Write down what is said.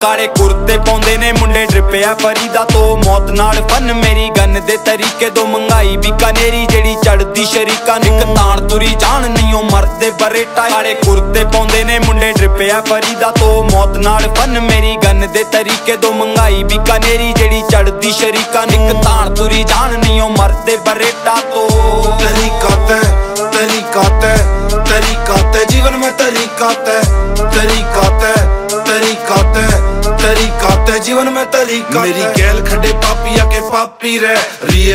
काले कुर्ते पाउंदे ने मुंडे ड्रिपिया फरीदा तो मौत नाल फन मेरी गन दे तरीके दो मंगाई बीकानेरी जेड़ी चढ़दी शरीका निक ताण तुरी जान नहीं ओ मरदे बरेटा। काले कुर्ते पाउंदे ने मुंडे ड्रिपिया फरीदा तो मौत नाल फन मेरी गन दे तरीके दो मंगाई बीकानेरी जेड़ी चढ़दी शरीका निक ताण तुरी जान नहीं ओ मरदे बरेटा। तो तरीका ते जीवन में तरीका ते जीवन में तरीका। मेरी गैल खड़े पापी आके पापी रह